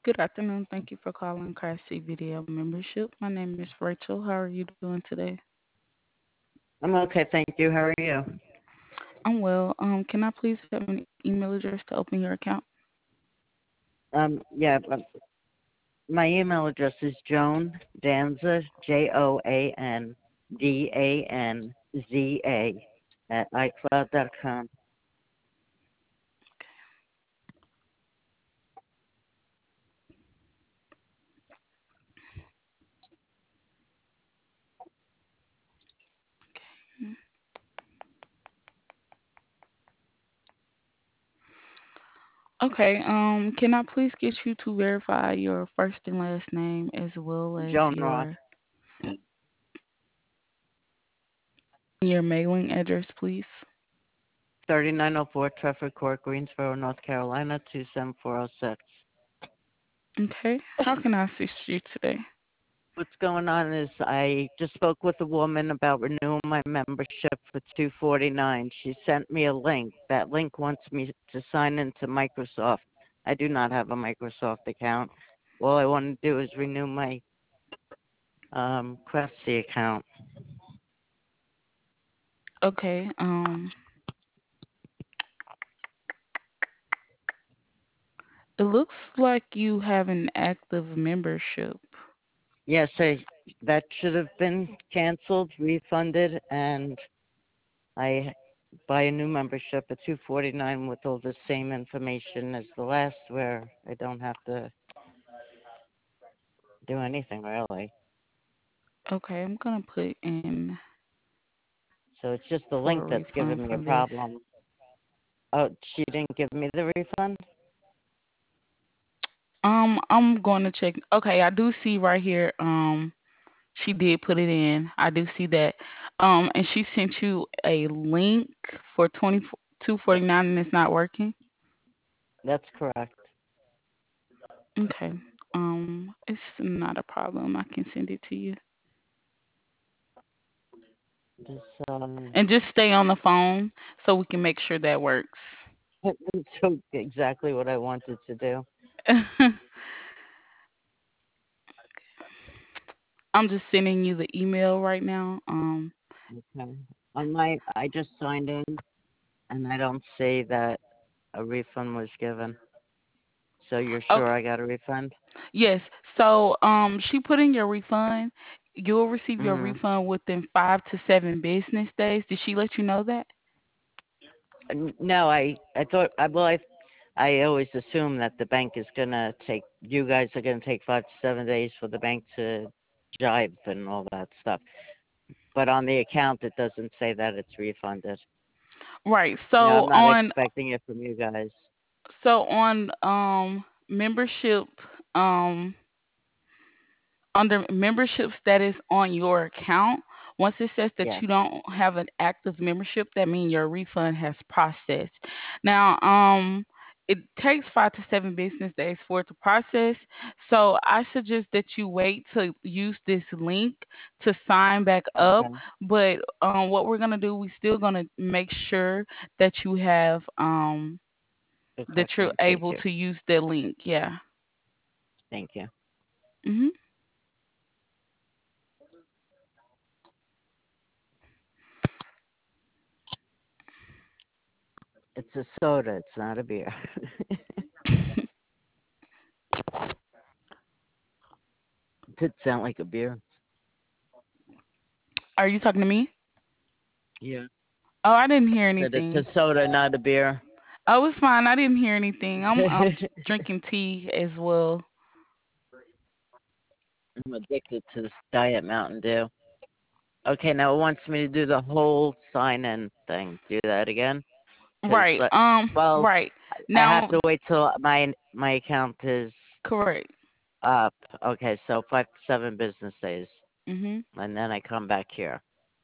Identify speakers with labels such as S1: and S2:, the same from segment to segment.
S1: Good afternoon. Thank you for calling Classy Video Membership. My name is Rachel. How are you doing today?
S2: I'm okay, thank you. How are you?
S1: I'm well. Can I please have an email address to open your account?
S2: Yeah, but my email address is Joan Danza, JoanDanza at iCloud.com.
S1: Okay. Can I please get you to verify your first and last name as well as
S2: Joan Ross,
S1: your mailing address, please?
S2: 3904 Trefford Court, Greensboro, North Carolina, 27406.
S1: Okay. How can I assist you today?
S2: What's going on is I just spoke with a woman about renewing my membership for 249. She sent me a link. That link wants me to sign into Microsoft. I do not have a Microsoft account. All I want to do is renew my Craftsy account.
S1: Okay. It looks like you have an active membership.
S2: Yes, that should have been canceled, refunded, and I buy a new membership at 249 with all the same information as the last, where I don't have to do anything really.
S1: Okay, I'm gonna put in
S2: So it's just the
S1: for a
S2: link that's
S1: refund
S2: giving me
S1: for
S2: a
S1: this.
S2: problem. Oh, she didn't give me the refund?
S1: I'm going to check. Okay, I do see right here. She did put it in. I do see that. And she sent you a link for 2249 and it's not working.
S2: That's correct.
S1: Okay. It's not a problem. I can send it to you.
S2: Just,
S1: And just stay on the phone so we can make sure that works.
S2: so exactly what I wanted to do.
S1: I'm just sending you the email right now.
S2: Okay. I just signed in, and I don't see that a refund was given. So you're sure
S1: Okay.
S2: I got a refund?
S1: Yes. So she put in your refund. You'll receive your
S2: Mm-hmm.
S1: refund within 5 to 7 business days. Did she let you know that?
S2: No, I thought I always assume that the bank is gonna take you guys are gonna take 5 to 7 days for the bank to jive and all that stuff. But on the account, it doesn't say that it's refunded.
S1: Right.
S2: No, I'm not expecting it from you guys.
S1: So on membership um under membership status on your account, once it says that
S2: Yes.
S1: you don't have an active membership, that means your refund has processed. Now, it takes 5 to 7 business days for it to process. So I suggest that you wait to use this link to sign back up.
S2: Okay.
S1: But what we're gonna do, we still gonna make sure that you have
S2: The
S1: that
S2: correct
S1: you're
S2: link. Thank
S1: able
S2: you.
S1: to use the link. Yeah.
S2: Thank you.
S1: Mhm.
S2: It's a soda. It's not a beer. Did sound like a beer.
S1: Are you talking to me?
S2: Yeah.
S1: Oh, I didn't hear
S2: Said it's a
S1: anything.
S2: soda, not a beer.
S1: Oh, it's fine. I didn't hear anything. I'm drinking tea as well.
S2: I'm addicted to this Diet Mountain Dew. Okay, now it wants me to do the whole sign-in thing. Do that again? Because,
S1: Right.
S2: well,
S1: Right.
S2: I have
S1: Now,
S2: to wait till my account is
S1: correct.
S2: up. Okay, so 5 to 7 business days,
S1: Mhm.
S2: and then I come back here.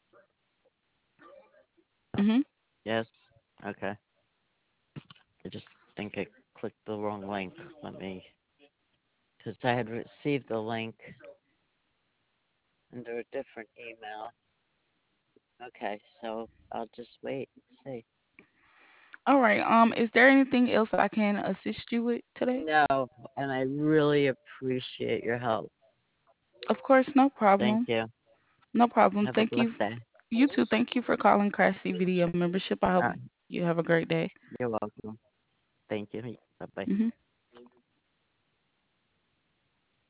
S1: Mhm.
S2: Yes. Okay. I just think I clicked the wrong link. Let me, because I had received the link under a different email. Okay, so I'll just wait and see.
S1: All right. Is there anything else I can assist you with today?
S2: No, and I really appreciate your help.
S1: Of course, no
S2: Thank
S1: problem.
S2: you.
S1: No problem.
S2: Have a
S1: Thank
S2: blessed
S1: you.
S2: day.
S1: You too. Thank you for calling Crash CVDO membership. I hope
S2: Uh,
S1: you have a great day.
S2: you're welcome. Thank you. Bye bye.
S1: Hmm